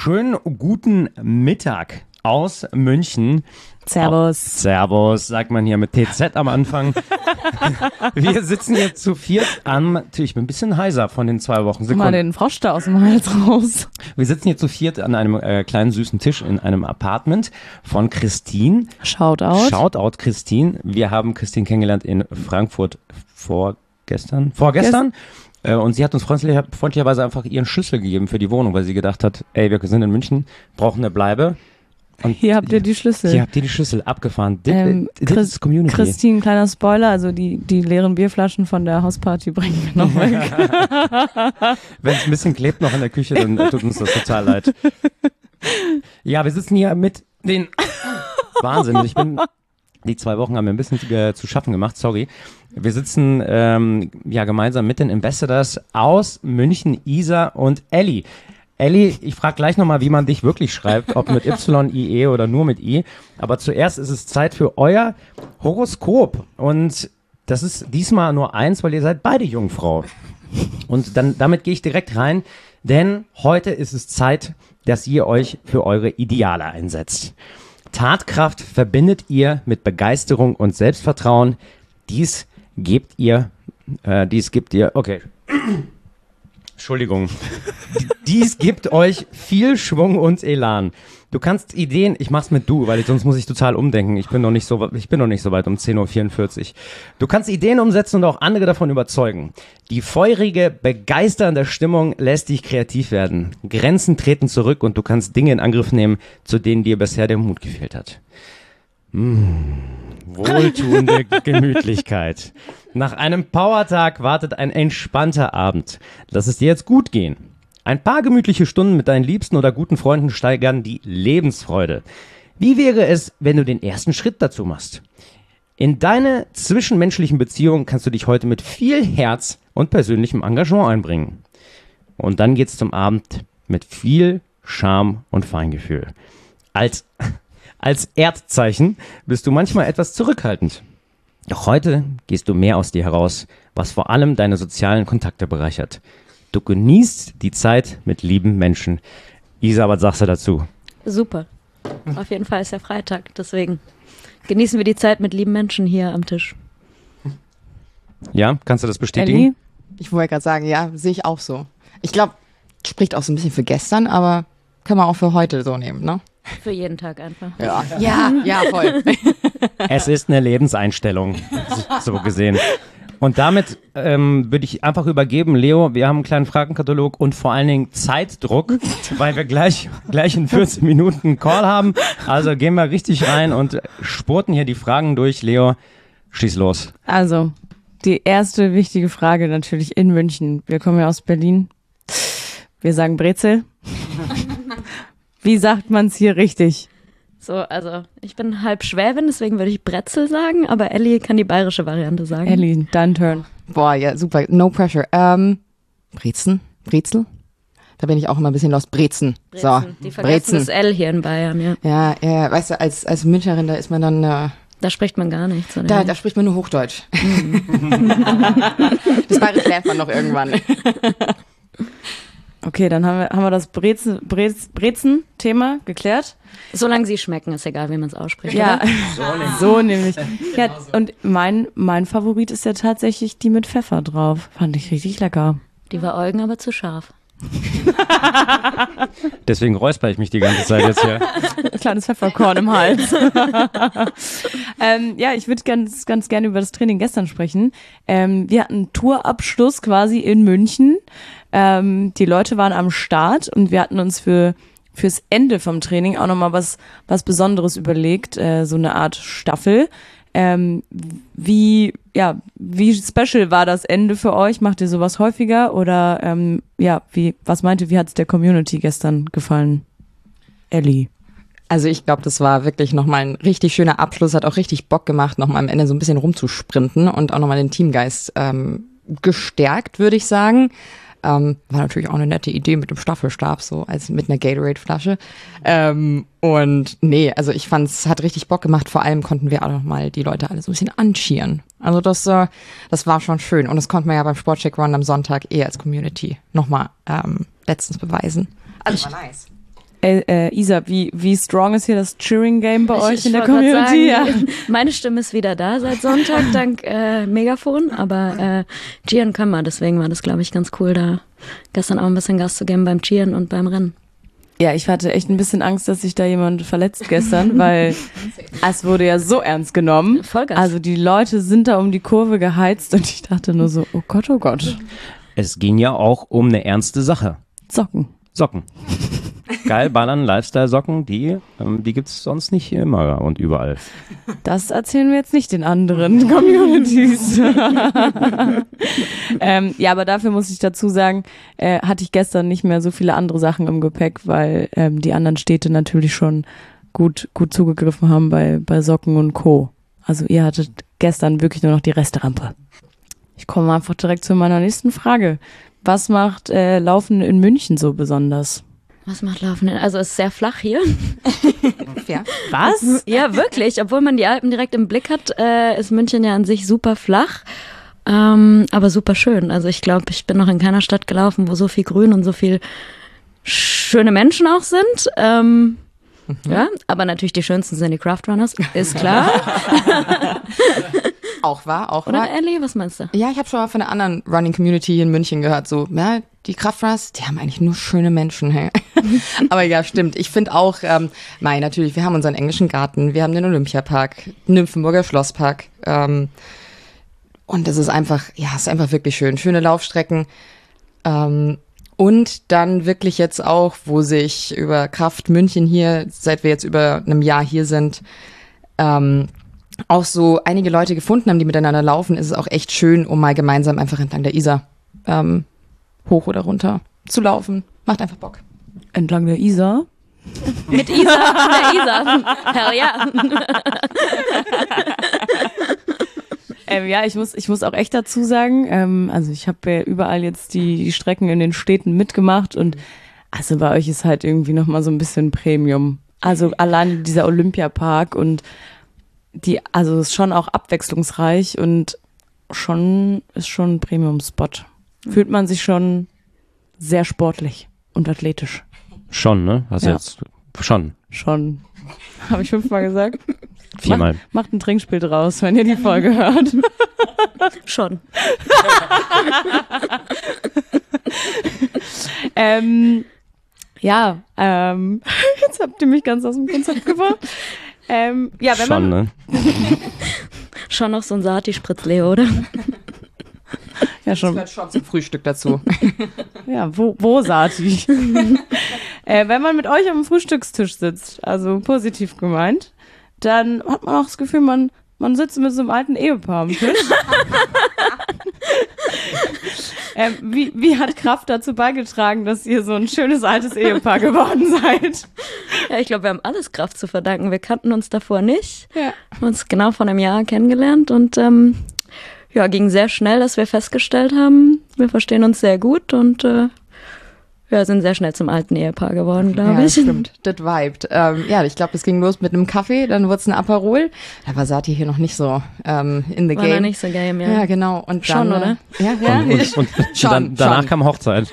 Schönen guten Mittag aus München. Servus. Servus, sagt man hier mit TZ am Anfang. Wir sitzen hier zu viert ich bin ein bisschen heiser von den 2 Wochen. Mal den Frosch da aus dem Hals raus. Wir sitzen hier zu viert an einem kleinen süßen Tisch in einem Apartment von Christine. Shoutout. Shoutout Christine. Wir haben Christine kennengelernt in Frankfurt vorgestern. Und sie hat uns freundlicherweise einfach ihren Schlüssel gegeben für die Wohnung, weil sie gedacht hat, ey, wir sind in München, brauchen eine Bleibe. Und hier habt ihr die Schlüssel. Hier habt ihr die Schlüssel abgefahren. Das ist Community. Christine, kleiner Spoiler, also die leeren Bierflaschen von der Hausparty bringen wir noch weg. Wenn es ein bisschen klebt noch in der Küche, dann tut uns das total leid. Ja, wir sitzen hier mit den Wahnsinn. Die 2 Wochen haben mir ein bisschen zu schaffen gemacht, sorry. Wir sitzen gemeinsam mit den Ambassadors aus München, Isa und Ellie. Ellie, ich frage gleich nochmal, wie man dich wirklich schreibt, ob mit Y, I, E oder nur mit I. Aber zuerst ist es Zeit für euer Horoskop. Und das ist diesmal nur eins, weil ihr seid beide Jungfrau. Und damit gehe ich direkt rein, denn heute ist es Zeit, dass ihr euch für eure Ideale einsetzt. Tatkraft verbindet ihr mit Begeisterung und Selbstvertrauen. Dies gibt ihr, okay. Entschuldigung. Dies gibt euch viel Schwung und Elan. Du kannst Ideen, ich mach's mit du, weil sonst muss ich total umdenken. Ich bin noch nicht so weit um 10:44 Uhr. Du kannst Ideen umsetzen und auch andere davon überzeugen. Die feurige, begeisternde Stimmung lässt dich kreativ werden. Grenzen treten zurück und du kannst Dinge in Angriff nehmen, zu denen dir bisher der Mut gefehlt hat. Wohltuende Gemütlichkeit. Nach einem Powertag wartet ein entspannter Abend. Lass es dir jetzt gut gehen. Ein paar gemütliche Stunden mit deinen Liebsten oder guten Freunden steigern die Lebensfreude. Wie wäre es, wenn du den ersten Schritt dazu machst? In deine zwischenmenschlichen Beziehungen kannst du dich heute mit viel Herz und persönlichem Engagement einbringen. Und dann geht's zum Abend mit viel Charme und Feingefühl. Als Erdzeichen bist du manchmal etwas zurückhaltend. Doch heute gehst du mehr aus dir heraus, was vor allem deine sozialen Kontakte bereichert. Du genießt die Zeit mit lieben Menschen. Isa, was sagst du dazu? Super. Auf jeden Fall ist ja Freitag, deswegen genießen wir die Zeit mit lieben Menschen hier am Tisch. Ja, kannst du das bestätigen? Ellie? Ich wollte gerade sagen, ja, sehe ich auch so. Ich glaube, spricht auch so ein bisschen für gestern, aber kann man auch für heute so nehmen, ne? Für jeden Tag einfach. Ja, voll. Es ist eine Lebenseinstellung, so gesehen. Und damit würde ich einfach übergeben, Leo, wir haben einen kleinen Fragenkatalog und vor allen Dingen Zeitdruck, weil wir gleich in 14 Minuten einen Call haben. Also gehen wir richtig rein und spurten hier die Fragen durch. Leo, schieß los. Also, die erste wichtige Frage natürlich in München. Wir kommen ja aus Berlin. Wir sagen Brezel. Wie sagt man es hier richtig? So, also ich bin halb Schwäbin, deswegen würde ich Brezel sagen, aber Ellie kann die bayerische Variante sagen. Ellie, dein Turn. Boah, ja, super. No pressure. Brezel? Da bin ich auch immer ein bisschen lost. Brezen. So, Die vergessen Brezen. das L hier in Bayern, ja. Ja, weißt du, als Münchnerin, da ist man dann, Da spricht man gar nichts. Oder? da spricht man nur Hochdeutsch. Das Bayerisch lernt man noch irgendwann. Okay, dann haben wir das Brezen-Thema geklärt. Solange sie schmecken, ist egal, wie man es ausspricht. Ja, oder? so nämlich. Ja, und mein Favorit ist ja tatsächlich die mit Pfeffer drauf. Fand ich richtig lecker. Die war Eugen aber zu scharf. Deswegen räusper ich mich die ganze Zeit jetzt hier. Kleines Pfefferkorn im Hals. Ja, ich würde ganz gerne über das Training gestern sprechen. Wir hatten Tourabschluss quasi in München. Die Leute waren am Start und wir hatten uns fürs Ende vom Training auch nochmal was Besonderes überlegt, so eine Art Staffel. Wie special war das Ende für euch? Macht ihr sowas häufiger oder was meint ihr, wie hat es der Community gestern gefallen? Ellie. Also ich glaube, das war wirklich nochmal ein richtig schöner Abschluss, hat auch richtig Bock gemacht, nochmal am Ende so ein bisschen rumzusprinten und auch nochmal den Teamgeist gestärkt, würde ich sagen. War natürlich auch eine nette Idee mit dem Staffelstab, so als mit einer Gatorade-Flasche. Und nee, also ich fand's, hat richtig Bock gemacht. Vor allem konnten wir auch noch mal die Leute alle so ein bisschen ancheeren. Also das war schon schön. Und das konnten wir ja beim Sportcheck Run am Sonntag als Community nochmal letztens beweisen. Also war nice. Isa, wie strong ist hier das Cheering-Game bei euch in der wollte grad Community? sagen, meine Stimme ist wieder da seit Sonntag, dank Megafon, aber Cheeren können wir, deswegen war das, glaube ich, ganz cool, da gestern auch ein bisschen Gas zu geben beim Cheeren und beim Rennen. Ja, ich hatte echt ein bisschen Angst, dass sich da jemand verletzt gestern, weil es wurde ja so ernst genommen. Vollgas. Also die Leute sind da um die Kurve geheizt und ich dachte nur so, oh Gott, oh Gott. Es ging ja auch um eine ernste Sache. Socken. Socken. Geil ballern, Lifestyle-Socken, die gibt's sonst nicht immer und überall. Das erzählen wir jetzt nicht den anderen Communities. Ja, aber dafür muss ich dazu sagen, hatte ich gestern nicht mehr so viele andere Sachen im Gepäck, weil die anderen Städte natürlich schon gut zugegriffen haben bei Socken und Co. Also ihr hattet gestern wirklich nur noch die Resterampe. Ich komme einfach direkt zu meiner nächsten Frage. Was macht Laufen in München so besonders? Was macht Laufen denn? Also es ist sehr flach hier. Ja. Was? Ja, wirklich. Obwohl man die Alpen direkt im Blick hat, ist München ja an sich super flach, aber super schön. Also ich glaube, ich bin noch in keiner Stadt gelaufen, wo so viel Grün und so viel schöne Menschen auch sind. Ja, aber natürlich die schönsten sind die Craftrunners, ist klar. Auch wahr. Oder Ellie, was meinst du? Ja, ich habe schon mal von einer anderen Running-Community hier in München gehört, so, ja, die Kraftrunners, die haben eigentlich nur schöne Menschen. Hey. Aber ja, stimmt. Ich finde auch, natürlich, wir haben unseren englischen Garten, wir haben den Olympiapark, den Nymphenburger Schlosspark. Und es ist einfach wirklich schön. Schöne Laufstrecken. Und dann wirklich jetzt auch, wo sich über Kraft München hier, seit wir jetzt über einem Jahr hier sind, auch so einige Leute gefunden haben, die miteinander laufen, ist es auch echt schön, um mal gemeinsam einfach entlang der Isar hoch oder runter zu laufen. Macht einfach Bock. Entlang der Isar? Mit Isa, der Isa. Hell ja. Ja, ich muss auch echt dazu sagen, also ich habe ja überall jetzt die Strecken in den Städten mitgemacht und also bei euch ist halt irgendwie nochmal so ein bisschen Premium. Also allein dieser Olympiapark und also ist schon auch abwechslungsreich und ist schon ein Premium-Spot. Fühlt man sich schon sehr sportlich und athletisch. Schon, ne? Hast du Ja. jetzt schon. Schon. Habe ich 5-mal gesagt? 4-mal. Macht ein Trinkspiel draus, wenn ihr die Folge hört. Schon. Jetzt habt ihr mich ganz aus dem Konzept gebracht. Wenn Schon, man, ne? Schon noch so ein Sati-Spritz-Leo, oder? ja schon, gehört schon zum Frühstück dazu. ja, wo Sati? Wenn man mit euch am Frühstückstisch sitzt, also positiv gemeint, dann hat man auch das Gefühl, man sitzt mit so einem alten Ehepaar am Tisch. Wie hat Kraft dazu beigetragen, dass ihr so ein schönes altes Ehepaar geworden seid? Ja, ich glaube, wir haben alles Kraft zu verdanken. Wir kannten uns davor nicht. Ja. Haben uns genau vor einem Jahr kennengelernt und ging sehr schnell, dass wir festgestellt haben, wir verstehen uns sehr gut und sind sehr schnell zum alten Ehepaar geworden, glaube Ja, ich. stimmt. Das vibed. Ich glaube, es ging los mit einem Kaffee, dann wurde es ein Aperol. Da war Sati hier noch nicht so in the War game. noch nicht so game, ja. Ja, genau. Und Schon, dann, oder? Ja. Und Schon, danach schon. kam Hochzeit.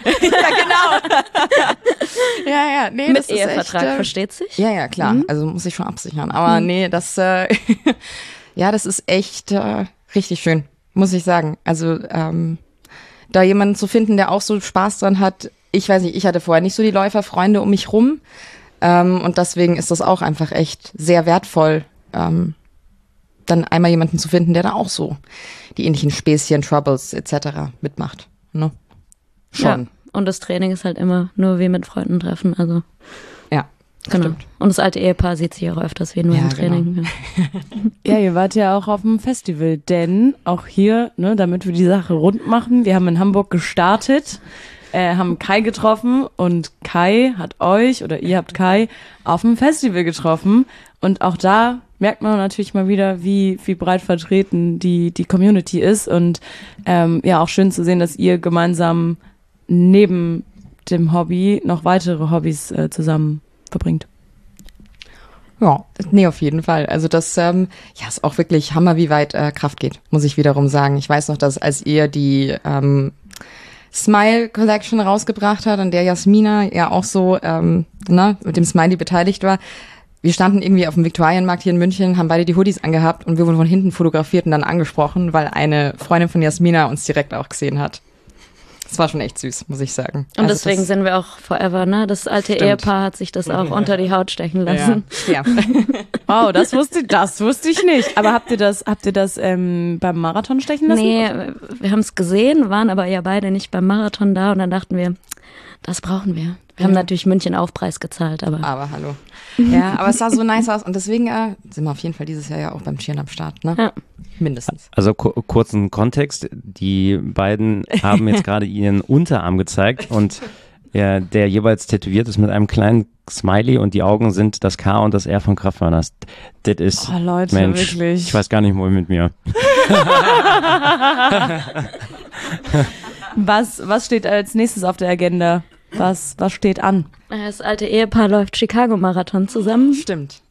Ja, nee, Mit das ist Ehevertrag, echt, versteht sich? Ja, klar. Also muss ich schon absichern. Aber nee, das das ist echt richtig schön, muss ich sagen. Also da jemanden zu finden, der auch so Spaß dran hat. Ich weiß nicht, ich hatte vorher nicht so die Läuferfreunde um mich rum. Und deswegen ist das auch einfach echt sehr wertvoll, dann einmal jemanden zu finden, der da auch so die ähnlichen Späßchen, Troubles etc. mitmacht. Ne? Schon. Ja. Und das Training ist halt immer nur wie mit Freunden treffen, also Ja. genau. Stimmt. Und das alte Ehepaar sieht sich auch öfters wie nur Ja, im Training. Ja, ihr wart ja auch auf dem Festival, denn auch hier, ne, damit wir die Sache rund machen, wir haben in Hamburg gestartet, haben Kai getroffen und Kai hat euch oder ihr habt Kai auf dem Festival getroffen und auch da merkt man natürlich mal wieder, wie breit vertreten die Community ist und auch schön zu sehen, dass ihr gemeinsam neben dem Hobby noch weitere Hobbys zusammen verbringt. Ja, nee, auf jeden Fall. Also das ist auch wirklich Hammer, wie weit Kraft geht, muss ich wiederum sagen. Ich weiß noch, dass als ihr die Smile Collection rausgebracht hat, an der Jasmina ja auch so mit dem Smiley beteiligt war. Wir standen irgendwie auf dem Viktualienmarkt hier in München, haben beide die Hoodies angehabt und wir wurden von hinten fotografiert und dann angesprochen, weil eine Freundin von Jasmina uns direkt auch gesehen hat. Das war schon echt süß, muss ich sagen. Und also deswegen sind wir auch forever, ne? Das alte Ehepaar hat sich das auch unter die Haut stechen lassen. Ja. Wow, das wusste ich nicht. Aber habt ihr das beim Marathon stechen lassen? Nee, wir haben es gesehen, waren aber ja beide nicht beim Marathon da und dann dachten wir, das brauchen wir. Wir haben natürlich München Aufpreis gezahlt, aber hallo. Ja, aber es sah so nice aus und deswegen sind wir auf jeden Fall dieses Jahr ja auch beim Cheeren am Start, ne? Ja. Mindestens. Also kurzen Kontext, die beiden haben jetzt gerade ihren Unterarm gezeigt und der jeweils tätowiert ist mit einem kleinen Smiley und die Augen sind das K und das R von Kraftrunners. Das ist, Leute, Mensch, wirklich. Ich weiß gar nicht, wohin mit mir. Was steht als nächstes auf der Agenda? Was steht an? Das alte Ehepaar läuft Chicago-Marathon zusammen. Stimmt.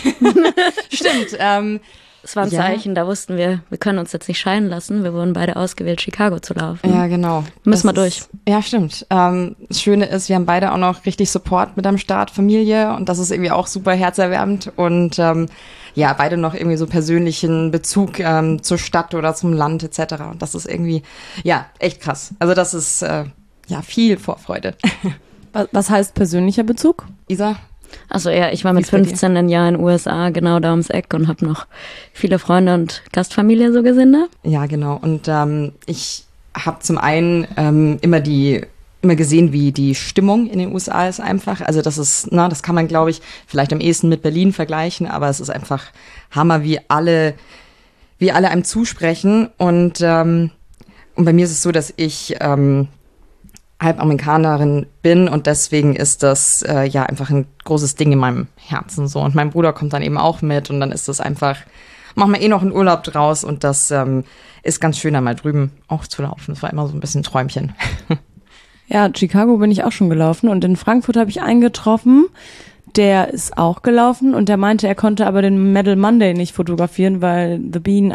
Stimmt. Es war ein Zeichen, da wussten wir können uns jetzt nicht scheiden lassen. Wir wurden beide ausgewählt, Chicago zu laufen. Ja, genau. Müssen wir durch. Ja, stimmt. Das Schöne ist, wir haben beide auch noch richtig Support mit am Start, Familie und das ist irgendwie auch super herzerwärmend und beide noch irgendwie so persönlichen Bezug zur Stadt oder zum Land etc. Und das ist irgendwie, echt krass. Also das ist, viel Vorfreude. Was heißt persönlicher Bezug? Isa? Also ich war mit 15 ein Jahr in den USA, genau da ums Eck und habe noch viele Freunde und Gastfamilie so gesehen, ne? Ja, genau. Und ich habe zum einen immer gesehen, wie die Stimmung in den USA ist einfach. Also das ist, das kann man, glaube ich, vielleicht am ehesten mit Berlin vergleichen, aber es ist einfach Hammer, wie alle einem zusprechen. Und bei mir ist es so, dass ich halb Amerikanerin bin und deswegen ist das einfach ein großes Ding in meinem Herzen so. Und mein Bruder kommt dann eben auch mit und dann ist das einfach, machen wir noch einen Urlaub draus und das ist ganz schön, da mal drüben auch zu laufen. Das war immer so ein bisschen ein Träumchen. Ja, Chicago bin ich auch schon gelaufen und in Frankfurt habe ich einen getroffen, der ist auch gelaufen und der meinte, er konnte aber den Medal Monday nicht fotografieren, weil The Bean,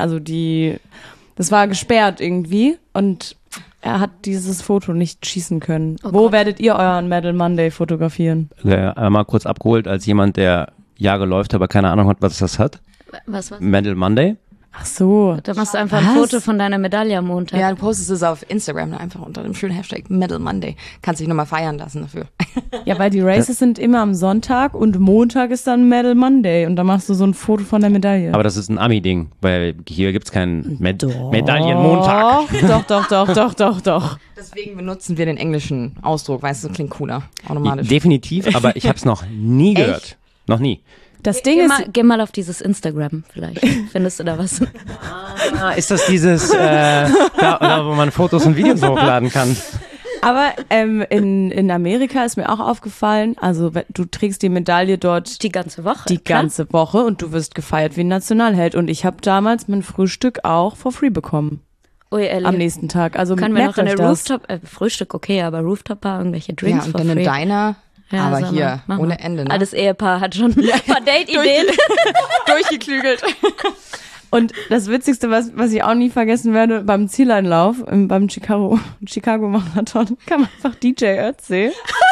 das war gesperrt irgendwie und er hat dieses Foto nicht schießen können. Wo werdet ihr euren Medal Monday fotografieren? Mal kurz abgeholt als jemand, der Jahre läuft, aber keine Ahnung hat, was das hat. Was? Medal Monday? Ach so. Da machst du einfach ein Foto von deiner Medaille am Montag. Ja, du postest es auf Instagram einfach unter dem schönen Hashtag Medal Monday. Kannst dich nochmal feiern lassen dafür. Ja, weil die Races sind immer am Sonntag und Montag ist dann Medal Monday und da machst du so ein Foto von der Medaille. Aber das ist ein Ami-Ding, weil hier gibt's keinen Medaillenmontag. Doch. Deswegen benutzen wir den englischen Ausdruck, weißt du, klingt cooler, automatisch. Definitiv, aber ich habe es noch nie gehört. Noch nie. Das Ding ist, geh mal auf dieses Instagram, vielleicht findest du da was. Ist das dieses, da, wo man Fotos und Videos hochladen kann? aber in Amerika ist mir auch aufgefallen, also du trägst die Medaille dort Die ganze Woche. die ganze Woche und du wirst gefeiert wie ein Nationalheld. Und ich habe damals mein Frühstück auch for free bekommen. Ui, Ellie. Am nächsten Tag. Also Können wir noch merkt eine euch das. Frühstück okay, aber Rooftop-Bar, irgendwelche Drinks und for dann free. in Diner, Ja, aber sag mal, hier, mach ohne mal. Ende, ne? Alles Ehepaar hat schon ein paar Date-Ideen. Durchgeklügelt. Und das Witzigste, was ich auch nie vergessen werde, beim Zieleinlauf, beim Chicago Marathon, kam einfach DJ Ötzi.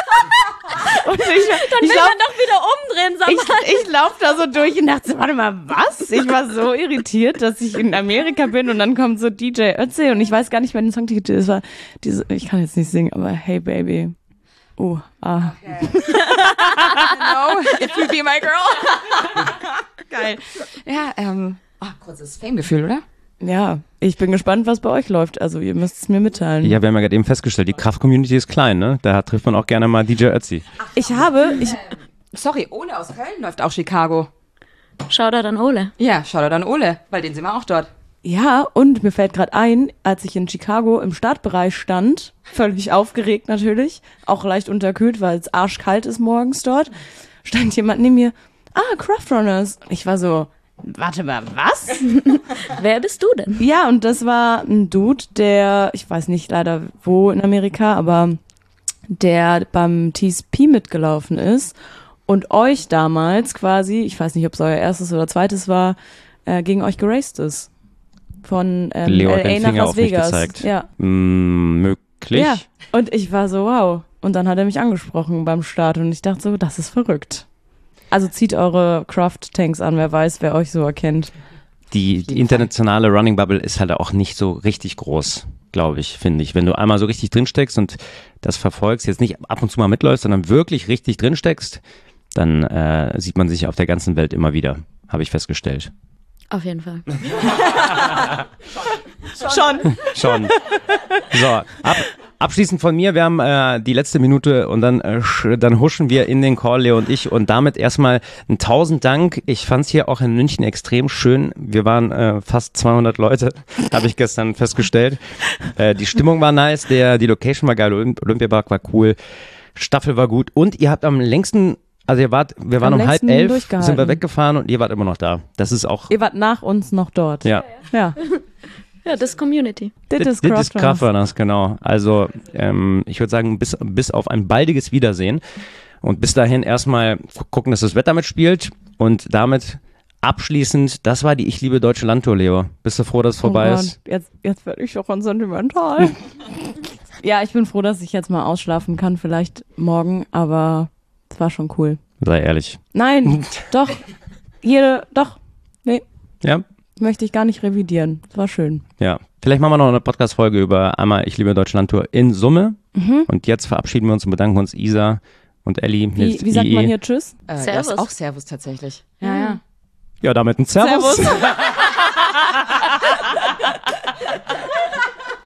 Und Dann will man doch wieder umdrehen, sag mal. ich laufe da so durch und dachte, warte mal, was? Ich war so irritiert, dass ich in Amerika bin und dann kommt so DJ Ötzi und ich weiß gar nicht, wer den Songtitel ist. War diese, ich kann jetzt nicht singen, aber Hey Baby. No, if you be my girl. Geil. Ja, kurzes Fame-Gefühl, oder? Ja, ich bin gespannt, was bei euch läuft. Also ihr müsst es mir mitteilen. Ja, wir haben ja gerade eben festgestellt, die Kraft-Community ist klein, ne? Da trifft man auch gerne mal DJ Ötzi. Sorry, Ole aus Köln läuft auch Chicago. Schau da dann Ole. Ja, schau da dann Ole, weil den sehen wir auch dort. Ja, und mir fällt gerade ein, als ich in Chicago im Startbereich stand, völlig aufgeregt natürlich, auch leicht unterkühlt, weil es arschkalt ist morgens dort, stand jemand neben mir, Kraftrunners. Ich war so, warte mal, was? Wer bist du denn? Ja, und das war ein Dude, der, ich weiß nicht leider wo in Amerika, aber der beim TSP mitgelaufen ist und euch damals quasi, ich weiß nicht, ob es euer erstes oder zweites war, gegen euch geraced ist. Von Leo hat LA den nach Finger Las auf mich Vegas. gezeigt. Ja. Wirklich? Ja, und ich war so, wow. Und dann hat er mich angesprochen beim Start und ich dachte so, das ist verrückt. Also zieht eure Craft-Tanks an, wer weiß, wer euch so erkennt. Die internationale Running Bubble ist halt auch nicht so richtig groß, glaube ich, finde ich. Wenn du einmal so richtig drinsteckst und das verfolgst, jetzt nicht ab und zu mal mitläufst, sondern wirklich richtig drinsteckst, dann sieht man sich auf der ganzen Welt immer wieder, habe ich festgestellt. Auf jeden Fall. Schon. So, abschließend von mir, wir haben die letzte Minute und dann huschen wir in den Call, Leo und ich, und damit erstmal 1000 Dank. Ich fand es hier auch in München extrem schön. Wir waren fast 200 Leute, habe ich gestern festgestellt. Die Stimmung war nice, die Location war geil, Olympiapark war cool, Staffel war gut und ihr habt am längsten, also wir waren um längsten 10:30, sind wir weggefahren und ihr wart immer noch da. Das ist auch... Ihr wart nach uns noch dort. Ja. Ja. Ja, das ist Community. Das ist Kraftrunners, genau. Also ich würde sagen, bis auf ein baldiges Wiedersehen und bis dahin erstmal gucken, dass das Wetter mitspielt und damit abschließend, das war die Ich liebe deutsche Landtour, Leo. Bist du froh, dass es vorbei ist? Jetzt werde ich schon sentimental. Ja, ich bin froh, dass ich jetzt mal ausschlafen kann, vielleicht morgen, aber es war schon cool. Sei ehrlich. Nein, doch. Nee, Ja? möchte ich gar nicht revidieren. Es war schön. Ja. Vielleicht machen wir noch eine Podcast-Folge über einmal Ich liebe deutsche Landtour in Summe. Und jetzt verabschieden wir uns und bedanken uns Isa und Elli. Wie sagt man hier Tschüss? Das ist auch Servus tatsächlich. Ja. Ja, damit ein Servus. Servus.